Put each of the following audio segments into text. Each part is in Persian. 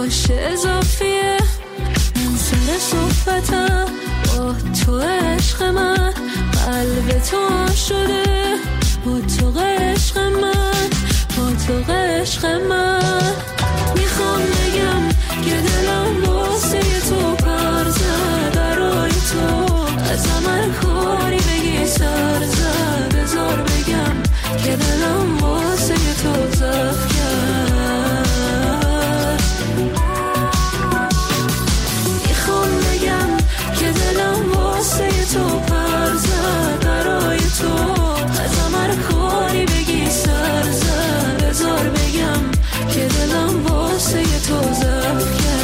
باشه اضافیه. من سر صحبتم با تو عشق من، قلب تو شده با تو عشق من، با تو عشق من. میخوام بگم که دلم واسه تو پر زد برای تو، از عمل کاری بگی سر زد. بذار بگم که دلم واسه تو زف کرد. میخوام بگم که دلم واسه تو پر زد برای تو، از عمل کاری بگی سر زد. بذار بگم که دلم واسه تو زف کرد.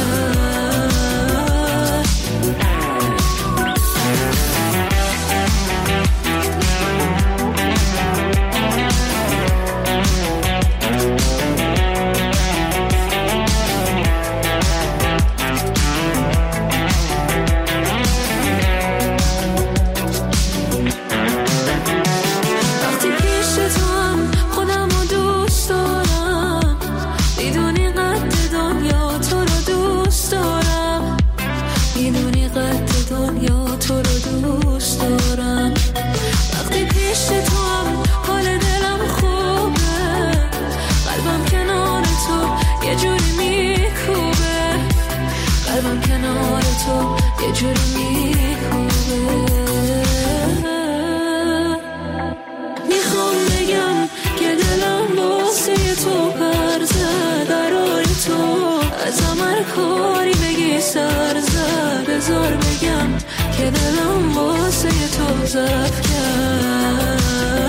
کاری بگی سر زد. بذار بگم که دلم واسه تو زف کرد.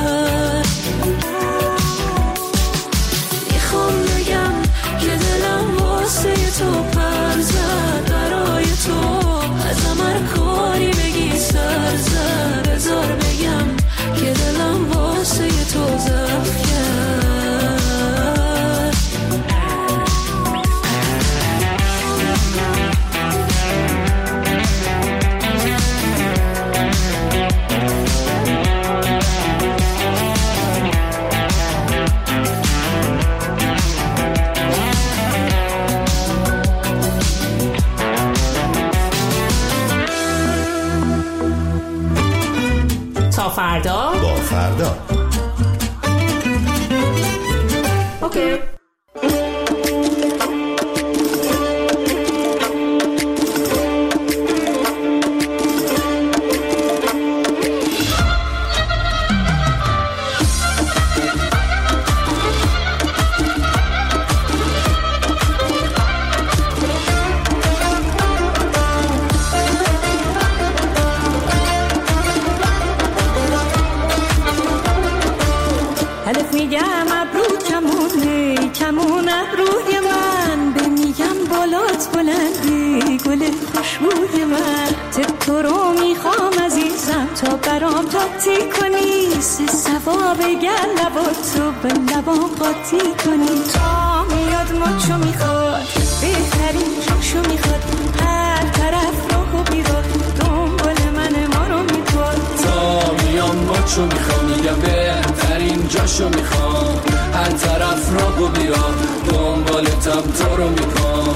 میخوام بگم که دلم واسه تو پر زد برای تو، از عمل کاری بگی سر زد. بذار بگم که دلم واسه تو زف کرد. فردا با فردا. اوکی. تو به لبام قاطی کنی. تا میاد ماچو میخواد، بهترین جاشو میخواد، هر طرف راهو بیراد، دنبال من ما رو میخواد. تا میام ماچو میخوام، میگم بهترین جاشو میخوام، هر طرف راهو بیراد، دنبالتم تو رو میخوام.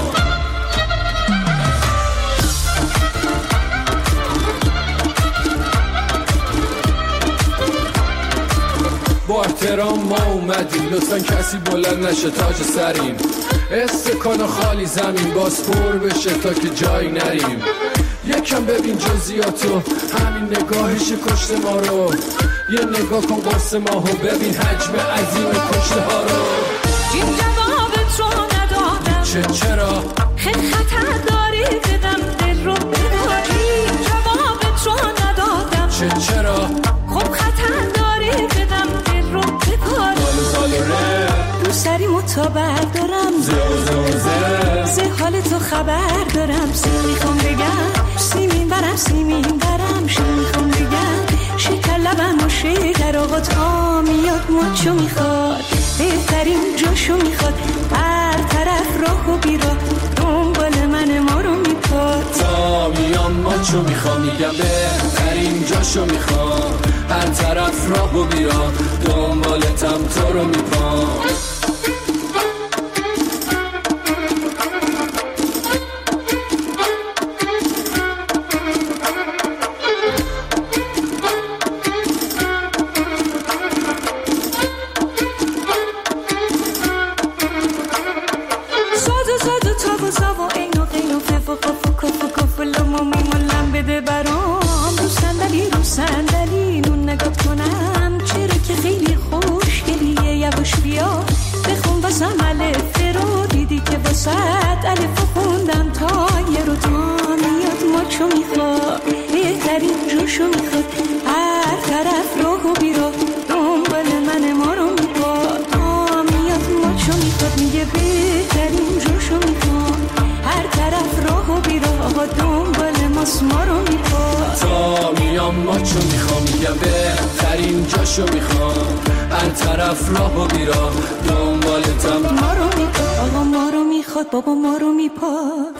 با احترام ما اومدیم، لطفاً کسی بلند نشه تاج سریم. استکان خالی زمین باز پر بشه تا که جایی نریم. یکم ببین جزئیاتو، همین نگاهش کشت ما رو. یه نگاه کن قرص ماهو، ببین حجم عظیم کشته ها رو. این جوابت رو ندادم، چرا؟ خیلی خطر داری بدم دل رو بداری. این جوابت رو ندادم، چرا؟ خب خطر داری بدم دل رو بداری. دو سری مطابق دارم، زه حال تو خبر دارم. میخوام بگم سیمین برم، میخوام بگم شکر لبم و شکر. آقا تا میاد مچو میخواد، بهترین جاشو میخواد، هر طرف راهو بیراد، دنبال من ما رو میپاد. تا میام مچو میخوام، میگم بهترین جاشو میخوام، هر طرف راهو بیراد، دنبالتم تو رو میپاد. دوست ما رو میپاد تا میام ما چون میخوام میگم بهترین جاشو میخوام هر طرف راه و بیراه دنبالتم ما رو میپاد آقا ما رو میخواد بابا ما رو میپاد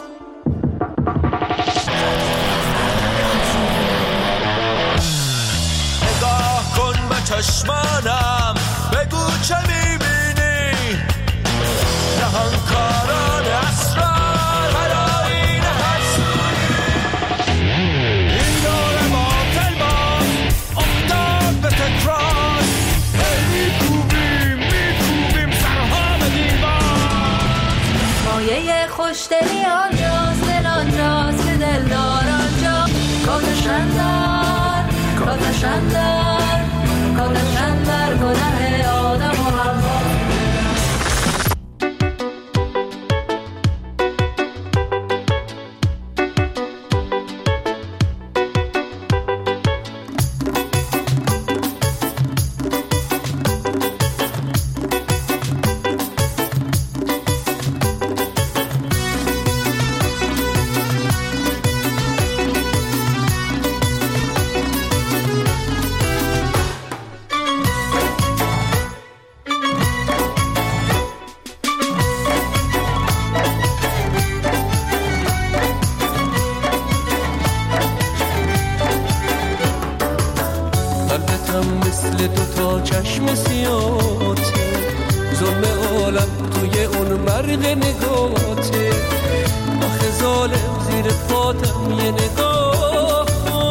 نگاه کن به چشمانم بگو چه میبینی نهانکاران اسرار هلاین هر سوی این دور باطل باز افتاد به تکرار میکوبیم سرها به دیوار مایه خوشدلی آنجاست دل آنجاست که دلدار آنجا کاتشندر گناه آدم و حوا مثل دوتا چشم سیاته ظلم عالم توی اون مرگ نگاته آخه ظالم زیر پاتم یه نگاه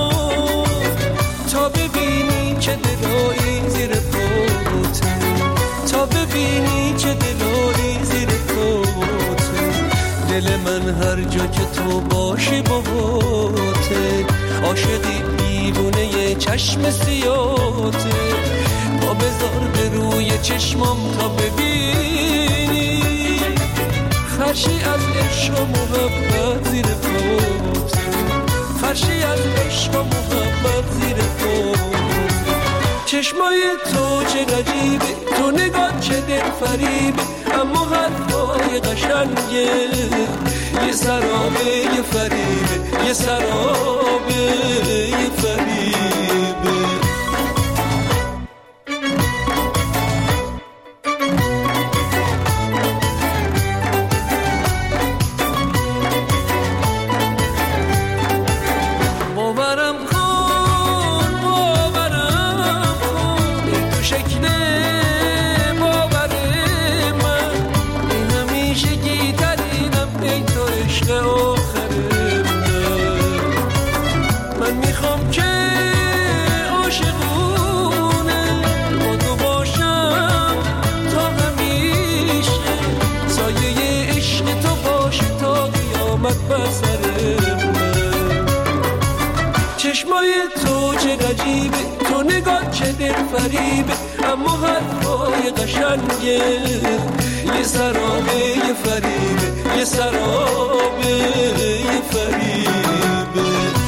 تا ببینی چه دلایی زیر پاته تا ببینی چه دلایی زیر پاته دل من هر جا که تو باشی باباته عاشقی دیوونه یه چشم سیاته با بذار به روی چشمام تا ببینی فرشی از عشق و محبت زیر پاته فرشی از عشق و محبت زیر پاته چشمای تو چه عجیبه تو نگاه چه دل فریبه اما حرفای قشنگه یه سرابه یه فریبه یه سرابه یه فریبه چشمای تو چه عجیبه تو نگاه چه دل فریبه اما حرفای قشنگه یه سرابه یه فریبه یه سرابه یه فریبه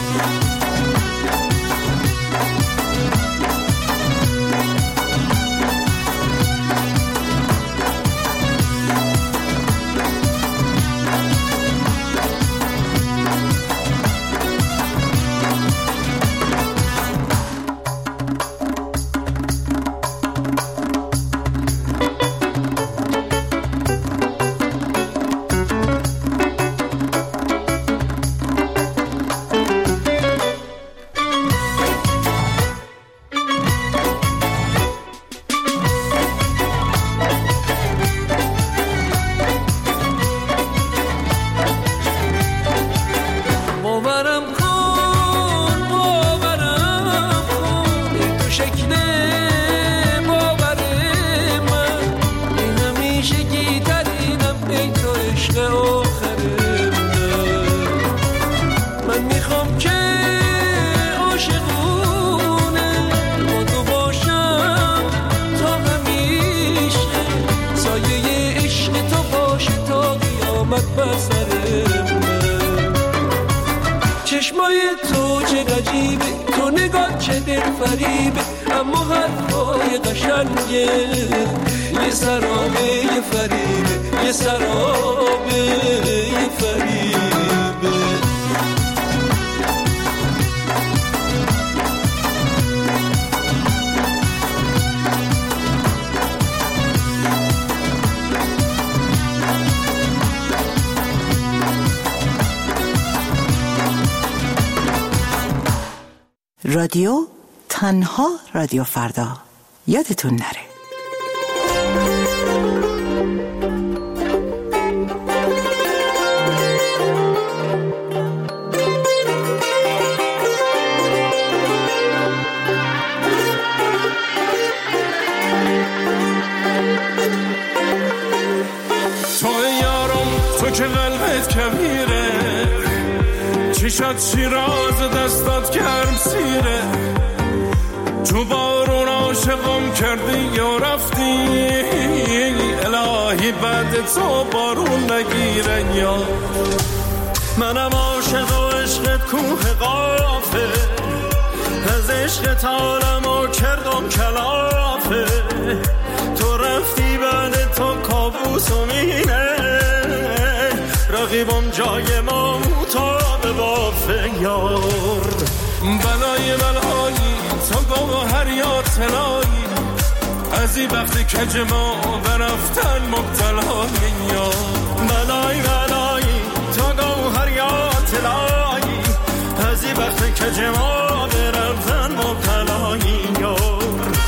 چشمای تو چه عجیبه تو نگاه چه دل فریبه اما حرفای قشنگه یه سرابه یه فریبه یه سرابه یه فریبه رادیو تنها رادیو فردا یادتون نره. که قلبت کبیره، چشات شیراز دستات گرم سیره، تو بارون عاشقم کردی یا رفتی، الهی بعد تو بارون نگیره. یا منم عاشق و عشقت کوه قافه، از عشقت عالمو کردم کلافه، تو رفتی بعد تو کابوس و مینه، رقیبم جای ما مطابه بافه. یار بلای بلایی تو گوهر یا طلایی، از این وقتی کج ما برفتن مبتلای. یار بلای بلایی تو گوهر یا طلایی، از این وقتی کج ما برفتن مبتلای. یار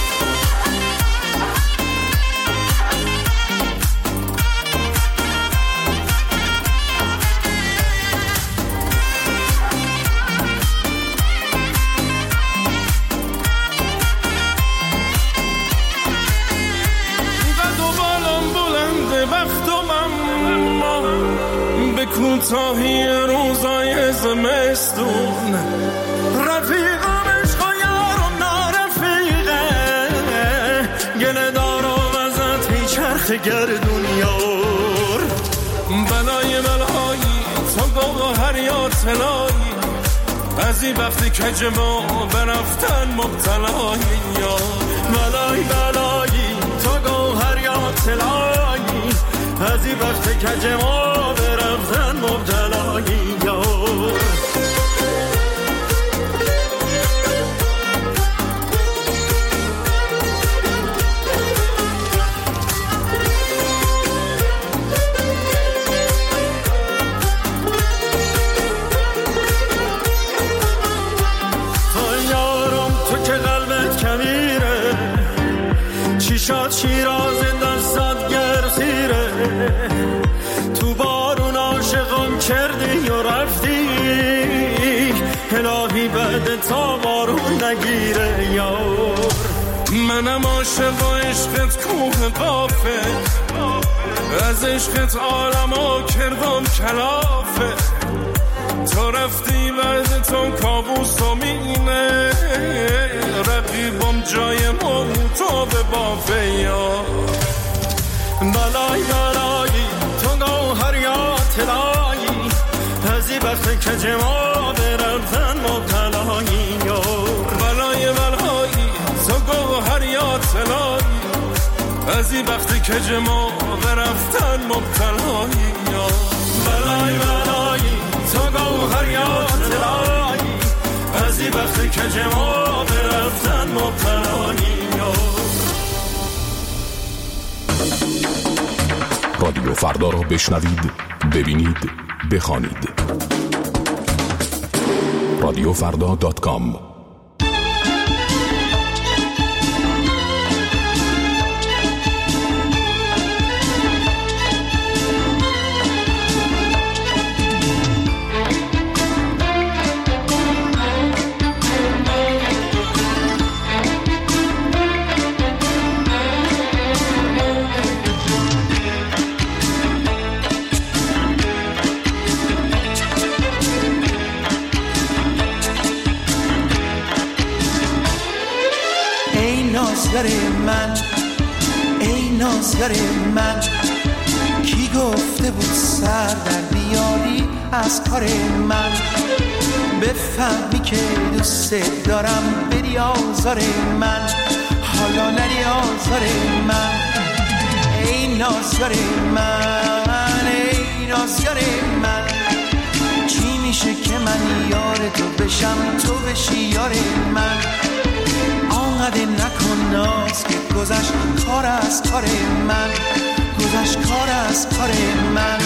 کوتاهی روزای زمستون، رفیقم عشق و یارم نارفیقه، گله دارم ازت هی چرخ گردون. یار بلای بلایی تو گوهر یا طلایی، از این وقتی کج ما برفتن مبتلای. یار بلای بلایی تو گوهر یا طلایی، از این وقتی کج ما برفتن مبتلایی. یار تو یارم تو که قلبت کبیره، چیشات شیراز دستات گرسیره، تو بارون عاشقم کردی و رفتی، الهی بعد تا بارون نگیره. یار منم عاشق و عشقت کوه قافه، از عشقت عالمو کردم کلافه، تو رفتی بعد تو کابوس و مینه، رقیبم جای ما تو به بافه. یار بلای بلایی تو گوهر یا طلایی، از این وقت کج ما برفتن مبتلایی. یار بلای بلایی تو گوهر یا طلایی، از این وقت کج ما برفتن مبتلایی. یار بلای بلایی تو گوهر یا طلایی، از این وقت کج ما برفتن مبتلایی. رادیو فردا را بشنوید، ببینید، بخوانید. رادیوفردا.com من ای نازگر من، کی گفته بود سر در بیاری از کار من، بفهمی که دوست دارم بری آزار من، حالا نری آزار من. ای نازگر من ای نازگر من، چی میشه که من یار تو بشم تو بشی یار من، آنقدر نکن ناز که گذشت کار از کار من، گذشت کار از کار من.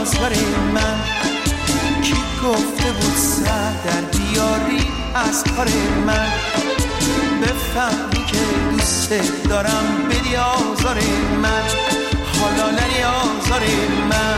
نازدار من کی گفته بود سر در بیاری از کار من بفهمی که دوست دارم بدی آزار من حالا نری آزار من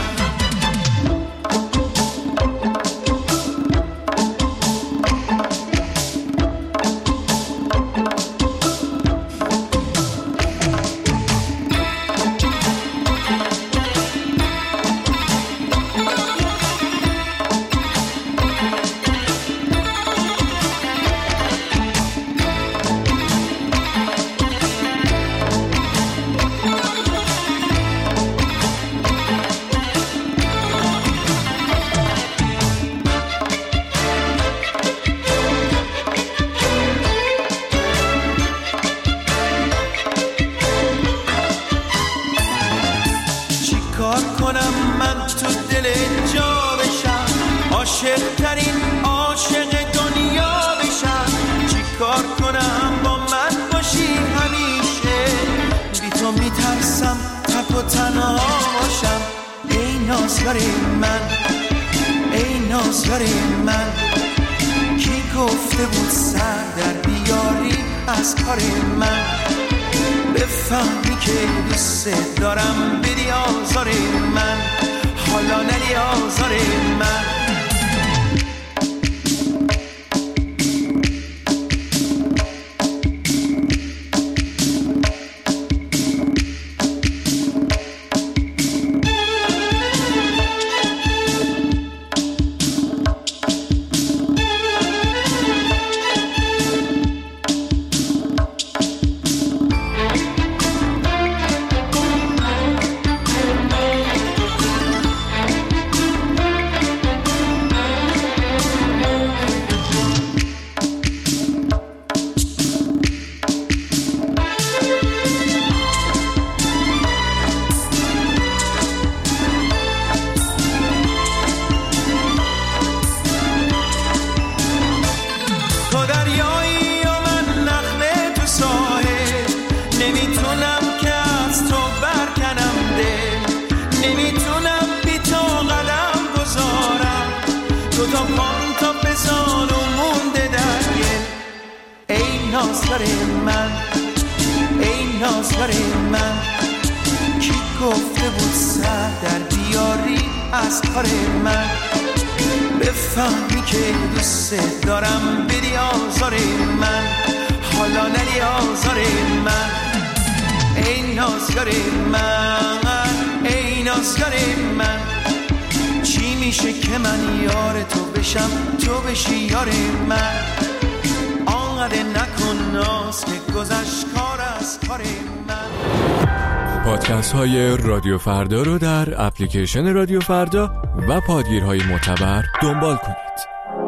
پادکست های رادیو فردا رو در اپلیکیشن رادیو فردا و پادگیرهای معتبر دنبال کنید.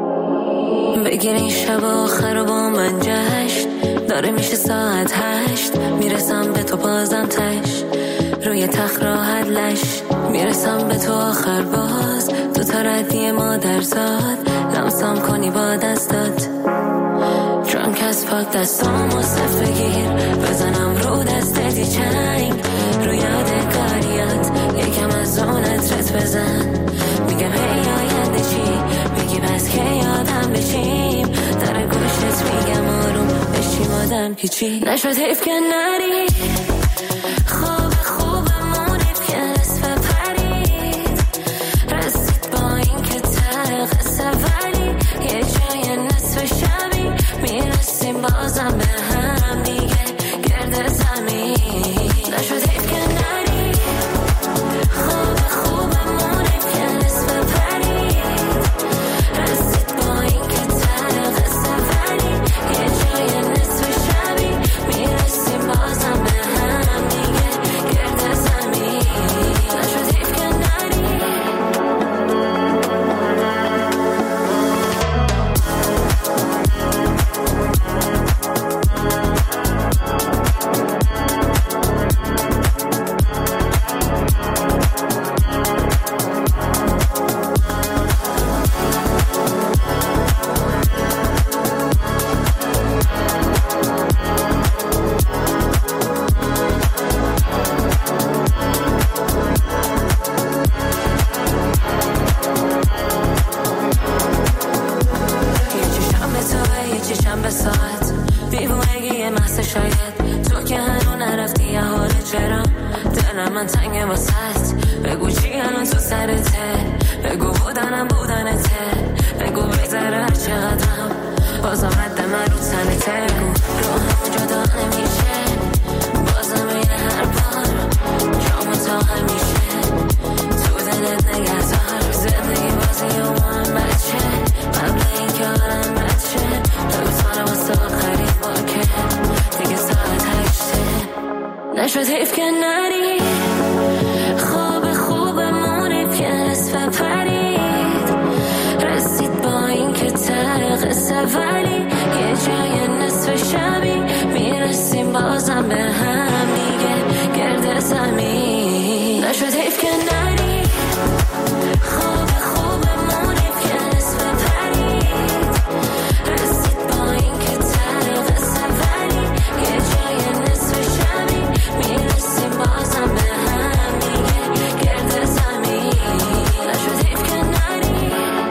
بگیری شب آخر و با من جشن داره میشه ساعت 8 میرسم به تو بازم تش روی تخت راحت لش میرسم به تو آخر باز تو تا ردی مادرزاد لمسم کنی با دستات درانک از پاک دستامو صف بگیر بزنم رو دستتی چنگ رو یادگاریات یکم از اون عطرت بزن میگم هی آینده چی میگی بس که یادم بشیم در گوشت میگم آروم بشیم آدم هیچی نشد حیف که نری خوب خوبمون که نصف پرید رسید با این که ته قصه ولی یه جای نصف شبی میرسیم بازم به هم دیگه گرد زمین نشد حیف که نری خوب خوبمون که نصف پرید رسید با این که ته قصه ولی یه جای نصف شبی میرسیم بازم به هم دیگه گرد زمین نشد حیف که نری چیشم به ساعت دیوونگی محض شاید تو که هنو نرفتی یه حال چرا دلم من تنگه واسط بگو چی الان تو سرته بگو بودنته بگو بگذره هر چقدرم بازم حد من رو تنته بگو رو همون جدا نمیشه بازم یه هر بار جامو تا همیشه تو دلت نگهدار زندگی بازی و من بچه قبل این که آدم بچه دوتانه واسه آخرین باکه دیگه ساعت 8 نشد حیف که نری خوب مونی که نصف پرید رسید با این که ترق سفری یه جای نصف شبی میرسیم بازم به هم دیگه گرد زمین نشد حیف که نری خوب مونی که نصف پرید رسید با این که ترق سفری یه جای نصف شبی میرسیم بازم به هم دیگه گرد زمین نشد حیف که نری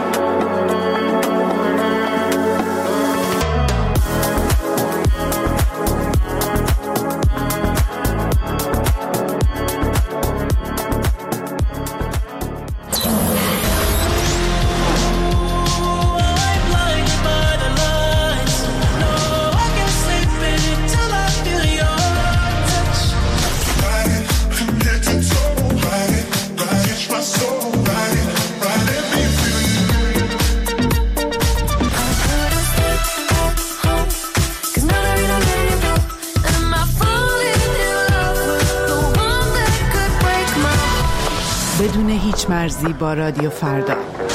بدون هیچ مرزی با رادیو فردا.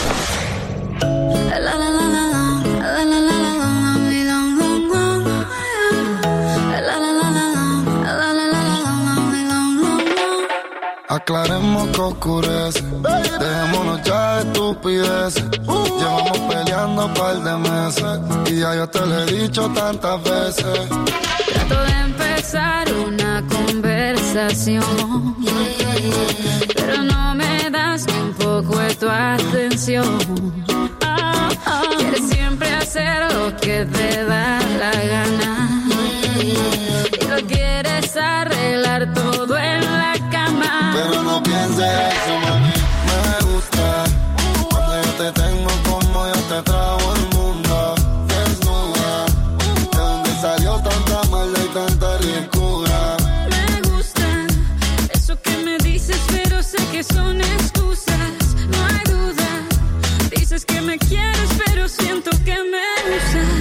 Aclaremos que oscurece, dejémonos ya de estupideces. Llevamos peleando un par de meses y ya yo te lo he dicho tantas veces. Trato de empezar una conversación, pero no me das ni un poco de tu atención. Quieres siempre hacer lo que te da la gana y lo quieres arreglar todo en la cama. Pero no pienses eso, mami, me gusta cuando yo te tengo como yo te trago el mundo desnuda. De donde salió tanta maldad y tanta ricura. Me gusta eso que me dices, pero sé que son excusas, no hay duda. Dices que me quieres, pero siento que me usas.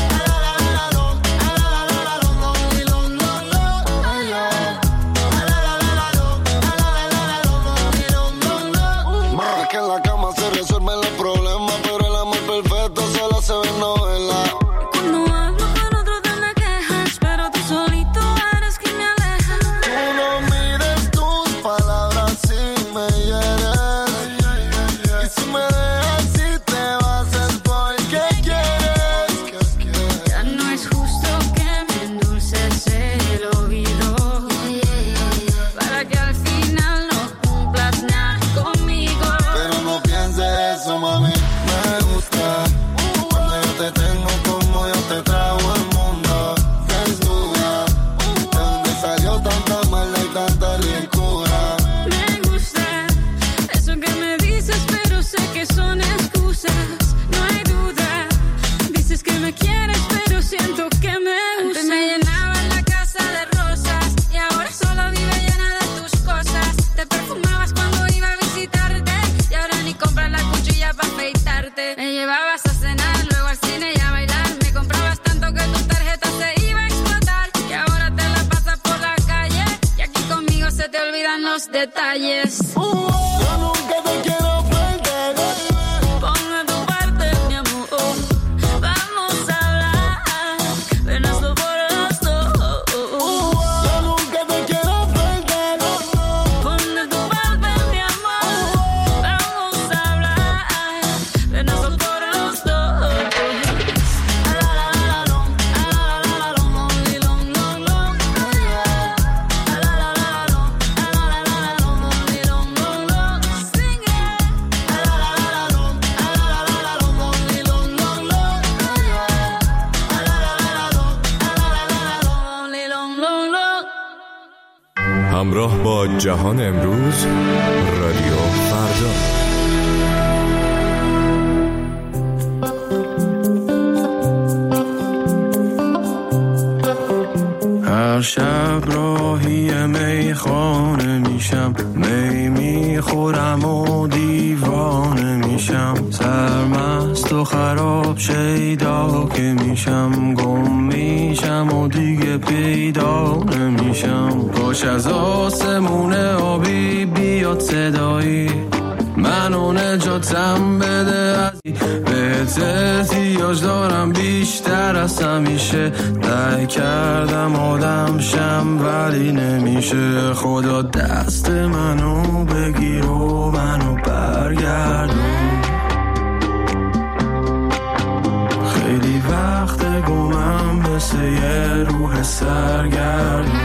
Es que en la cama se resuelven los problemas, pero el amor perfecto solo se ve en novela. Cuando hablo con otro te me quejas, pero tú solito eres quien me aleja. Tú no mires tus palabras si me hieres. Y si me dejas, si te vas es porque quieres. Ya no es justo que me endulces el oído para que al final no cumplas nada conmigo. Pero no pienses eso, mami, me gusta cuando yo te tengo como yo te trago el mundo desnuda. De donde salió tanta maldad y tanta ricura. Me gusta eso que me dices, pero sé que son excusas, no hay duda. Dices que me quieres, pero siento que me usas. Antes me llenaba la casa de rosas y ahora solo vive llena de tus cosas. Te perfumabas cuando iba a visitarte y ahora ni compras la cuchilla para afeitarte. Me llevabas a cenar, luego al cine y a bailar. Me comprabas tanto que tu tarjeta se iba a explotar y ahora te la pasas por la calle y aquí conmigo se te olvidan los detalles. Yo nunca te quiero perder. Pon de tu parte, mi amor. Vamos a hablar. Ven, hazlo por los dos. Yo nunca te quiero perder. Pon de tu parte, mi amor. Vamos a hablar. Ven, hazlo por los dos. همراه با جهان امروز، رادیو فردا. هر شب راهی میخانه میشم، می میخورم و دیوانه میشم، سرمست و خراب شیدا که میشم، گم میشم و دیگه پیدا نمیشم. کاش از آسمون آبی بیاد صدایی، منو نجاتم بده از بهت احتیاج دارم بیشتر از همیشه. سعی کردم آدم شم ولی نمیشه. خدا دست منو بگیر و منو برگردون، خیلی وقت گمم مثل یه روح سرگردون.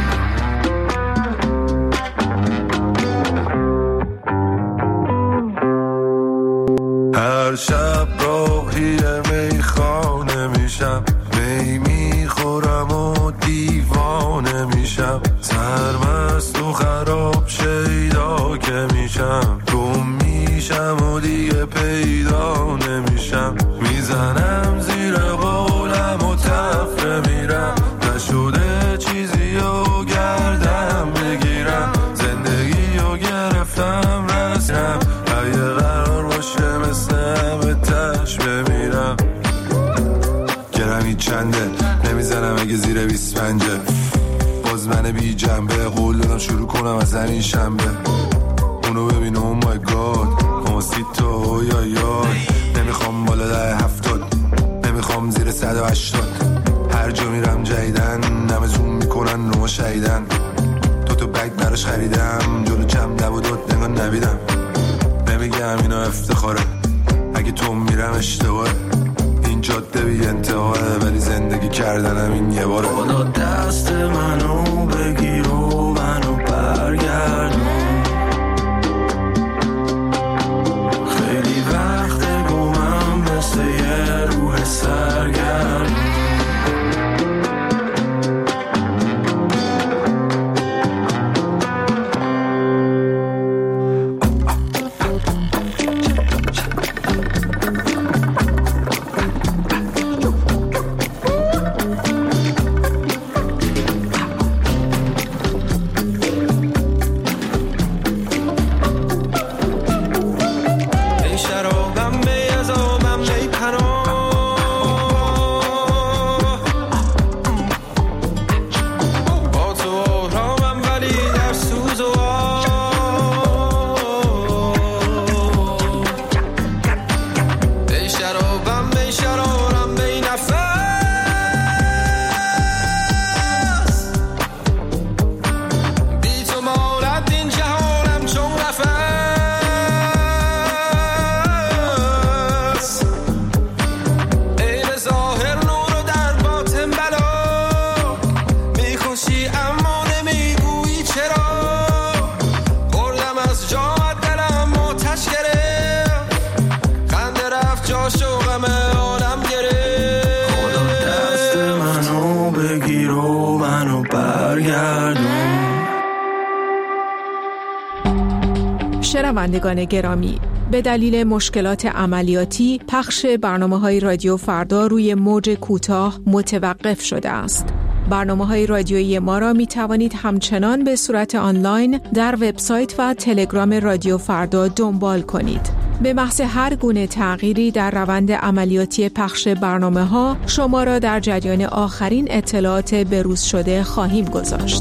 هر شب راهی میخانه میشم، می میخورم و دیوانه میشم، سرمست و خراب شیدا که میشم، گم میشم و دیگه پیدا نمیشم. میزنم زیر قولم و تفره میرم، نشده چیزی و گردم بگیرم، زندگی و گرفتم رسم، اگه قرار باشه مثل همه تش بمیرم. گرمی چنده نمیزنم اگه زیر 25، باز من بی جنبه قول دادم شروع کنم از این شنبه. اونو ببین او مای گاد کماسیتو یا یاد، نمیخوام بالا 70، نمیخوام زیر 180. هر جا میرم جدیدن نمه زوم میکنن رو شهیدن. تو بگ براش خریدم جلو جمع نبودت نگاه نبیدم. نمیگم اینا افتخاره، اگه تو میرم اشتباهه، این جاده بی انتهاه، ولی زندگی کردنم این یه باره. خدا دست منو بگیر و منو برگردون، خیلی وقت گمم مثل یه روح سرگردون. شنوندگان گرامی، به دلیل مشکلات عملیاتی پخش برنامه‌های رادیو فردا روی موج کوتاه متوقف شده است. برنامه‌های رادیویی ما را می توانید همچنان به صورت آنلاین در وبسایت و تلگرام رادیو فردا دنبال کنید. به محض هر گونه تغییری در روند عملیاتی پخش برنامه‌ها شما را در جریان آخرین اطلاعات بروز شده خواهیم گذاشت.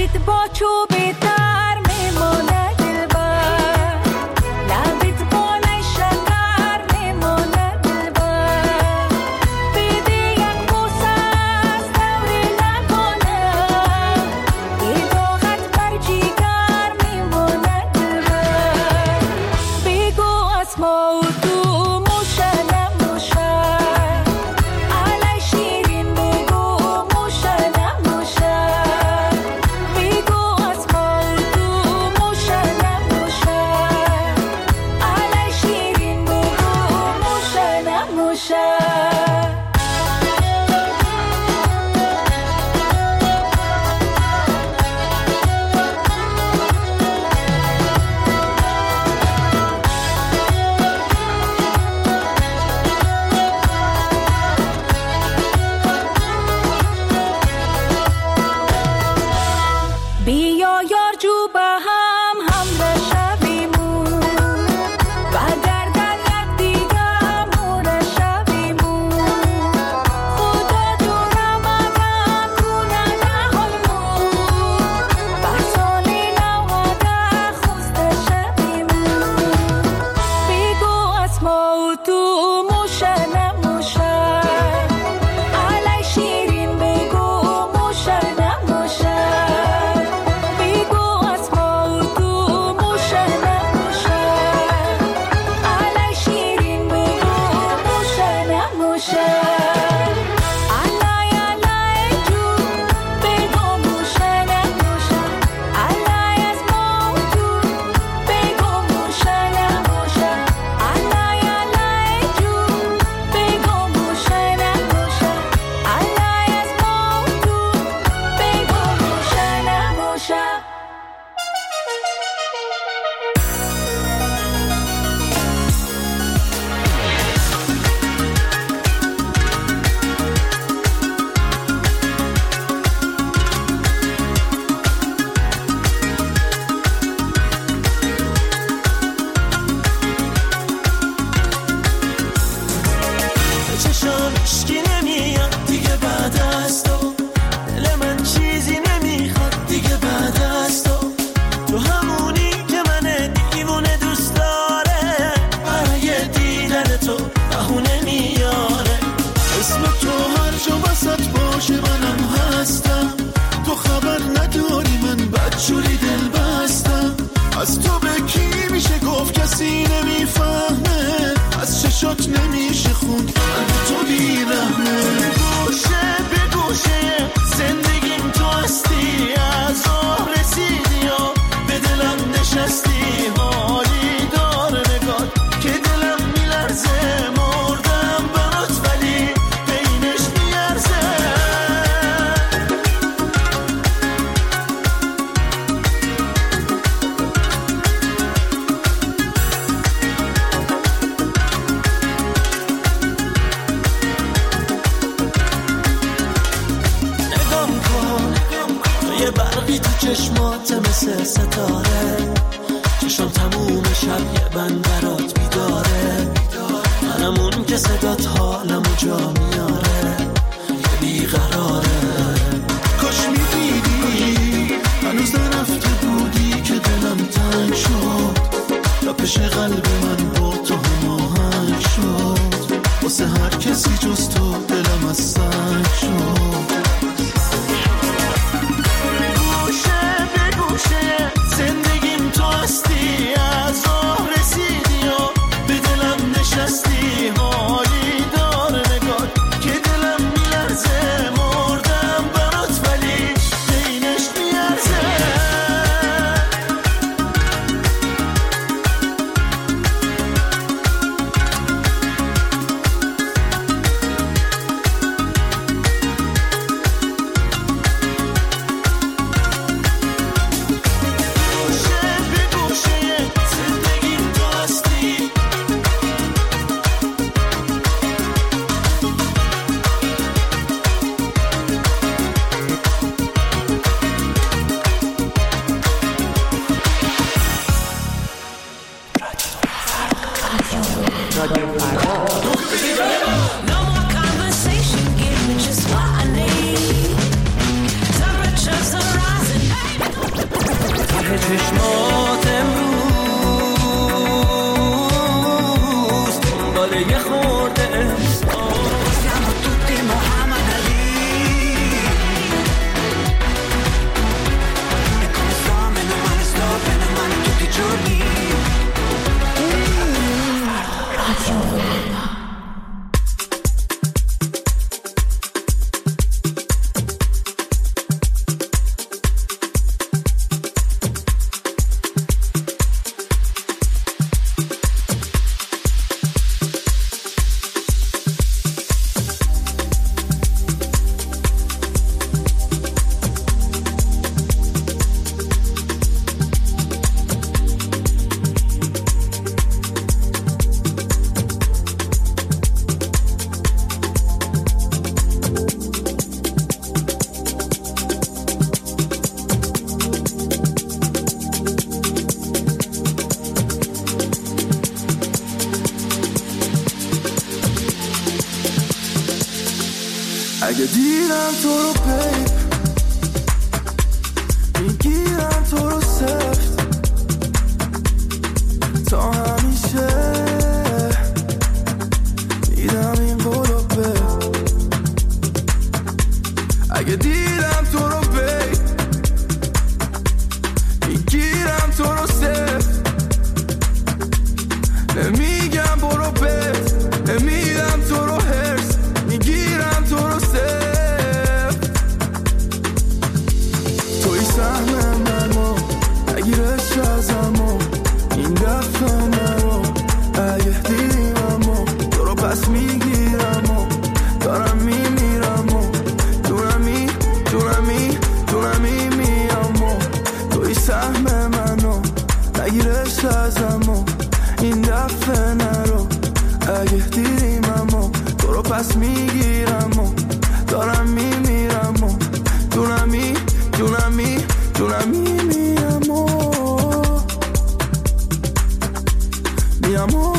لبت با چوبی تر میمونه دلبر، لبت با نشتر میمونه دلبر، بیدی یک بوسه از دوری نکنه، بیداغت بر جیگر میمونه دلبر، بیگو از ما و تو موشه نموشه، علی شیرین بگو موشه نموشه، بیگو از ما و تو موشه نموشه، علی شیرین بگو موشه نموشه. بیا یار جو به هم رشویمون و گردن یک دیگه مور شویمون، خدا دونم اگر کنه نهایمون، بر سالی نواده خوسته شویمون، بیگو از ما و تو موشه نموشه، علی شیرین بگو موشه نموشه، بیگو از ما و تو موشه نموشه، علی شیرین بگو موشه نموشه، علی علی جو بگو موشه نموشه، علی از ما و تو بگو موشه نموشه، علی علی جو بگو موشه نموشه، علی از ما و تو بگو موشه نموشه. چشام اشکی نمیاد دیگه بعد از تو، دل من چیزی نمیخواد دیگه بعد از تو، تو همونی که من دیوونه دوست داره، برای دیدن تو بهونه میاره، اسم تو هر جا وسط باشه منم هستم، تو خبر نداری من بدجوری دل بستم، از تو به کی میشه گفت کسی نمیفهمه، از چشات نمیشه خوند من تو بیرحمه، گوشه به گوشه زندگیم تو هستی، از راه رسیدی و به دلم نشستی، حالی داره نگاه که دلم میلرزه، مردم برات ولی بینش میارزه. نگام کن تو یه برقی تو چشمات مثل ستاره، چشم تموم شب یه بند برات بیداره، منمون که صدات حالمو جا میاره، یه بیقراره، کاش میدیدی هنوز نرفته بودی که دلم تنگ شد، تا پیش قلب من با تو هماهنگ شد، واسه هر کسی جز تو دلم از سنگ شد، گوشه به گوشه زندگیم تو هستی، از راه رسیدی و به دلم نشستی، حالی داره نگاه که دلم میلرزه، مردم اگه دیدم تو رو پیپ میگیرم تو رو سفت تا همیشه میدم این قولو به اگه دیدم تو رو پیپ میگیرم تو رو سفت نمیگم برو بت نمیدم تو رو هرس میگیرم تو رو سفت توی سهم منو نگیرش ازمو این دفعه نرو اگه دیدیم امو تو رو پس میگیرم و دارم میمیرم و دونمی میام و توی سهم منو نگیرش ازمو این دفعه نرو اگه دیدیم امو تو رو پس میگیرم و دارم میمیرم و دونمی میام و میام و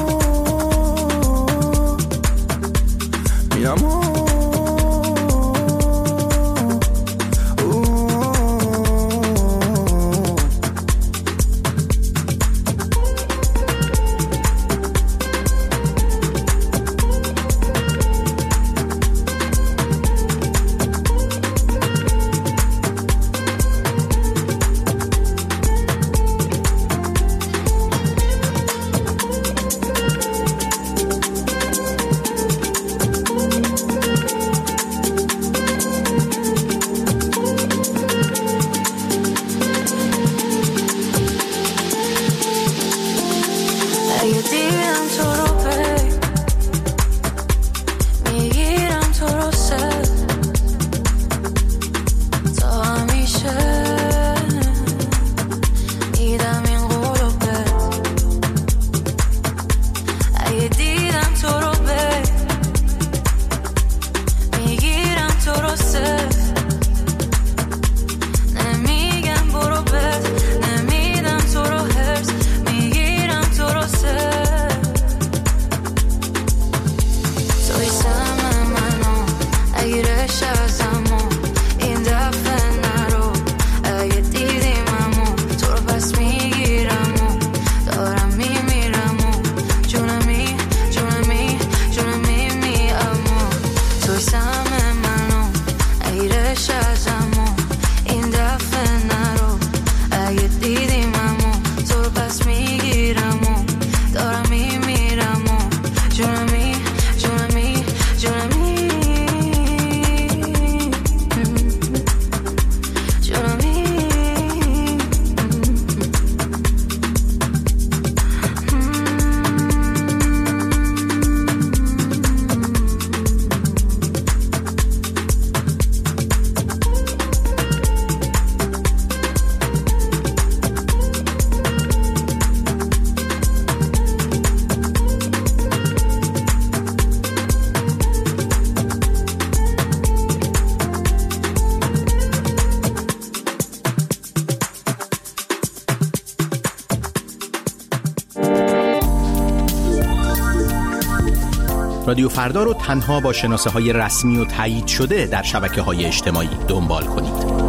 رادیو فردا رو تنها با شناسه‌های رسمی و تایید شده در شبکه‌های اجتماعی دنبال کنید.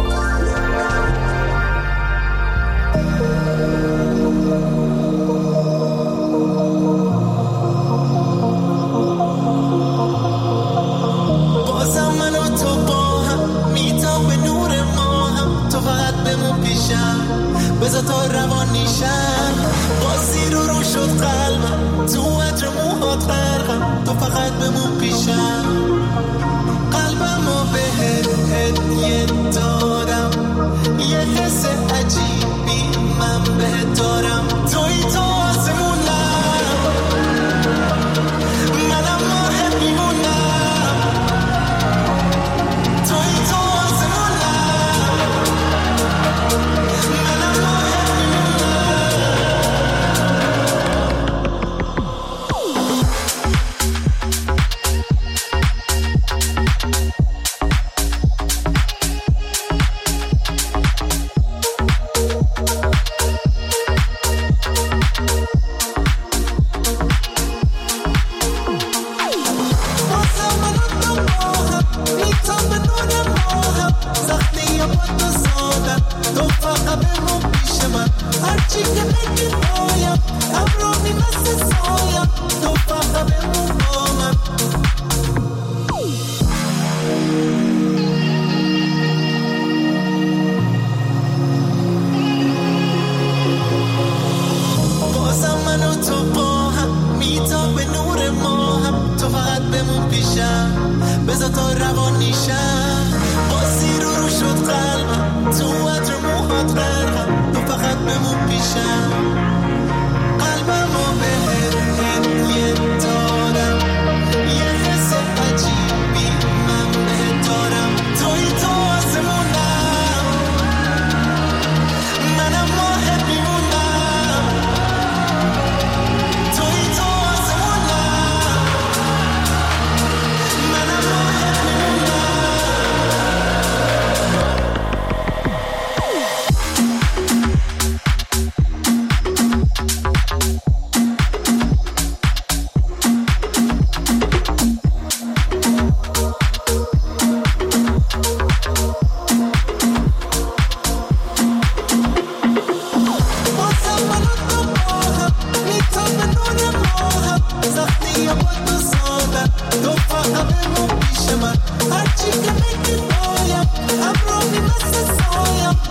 بذار تا روانیشم بازی رو شد قلبم تو عطر موهات غرقم تو فقط بمون پیشم قلبم رو بهت هدیه دارم یه حس عجیبی من بهت دارم توی تو آسمونم منم ماهت میمونم توی تو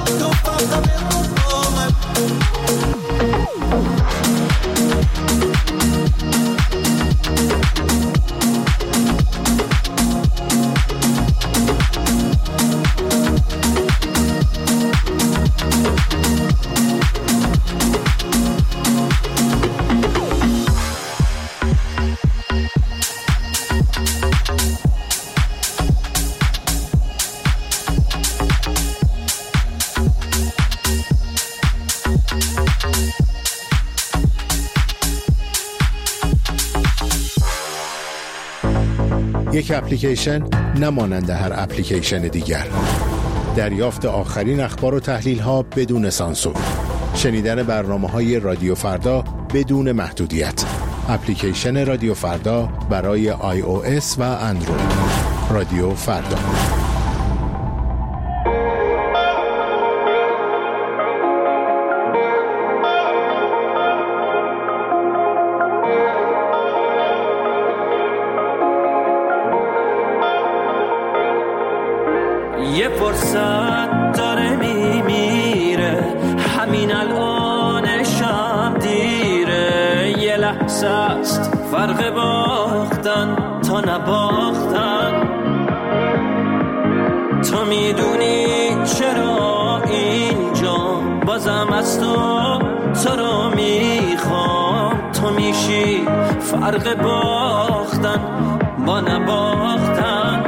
تو فقط با من. یک اپلیکیشن نمانند هر اپلیکیشن دیگر. دریافت آخرین اخبار و تحلیل ها بدون سانسور. شنیدن برنامه‌های رادیو فردا بدون محدودیت. اپلیکیشن رادیو فردا برای iOS و اندروید. رادیو فردا. یه فرصت داره میمیره، همین الانشم دیره. یه لحظه است فرق باختن تا نباختن. تو میدونی چرا اینجا بازم از تو رو میخوام. تو میشی فرق باختن با نباختن.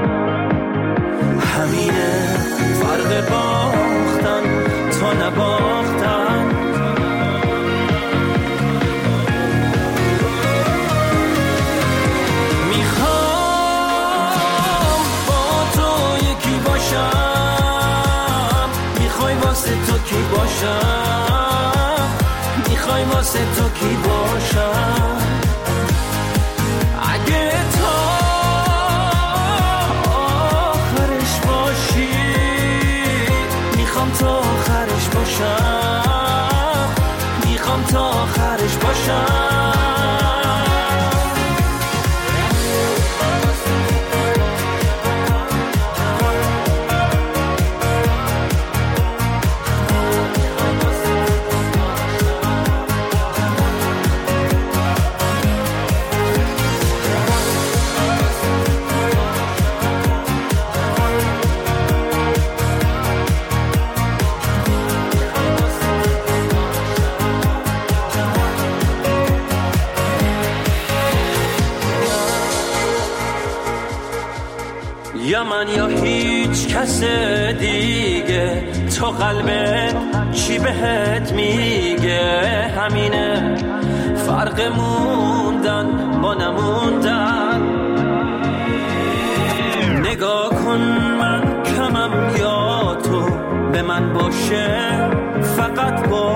همینه فرق باختن تا نباختن. میخوام با تو یکی باشم. میخوای واسه تو کی باشم؟ میخوای واسه تو کی باشم؟ اگه تا آخرش باشم، میخوام تا آخرش باشم. یا من یا هیچ کس دیگه، تو قلبت چی بهت میگه؟ همینه فرق موندن با نموندن. نگاه کن من کمم یا تو به من باشه، فقط با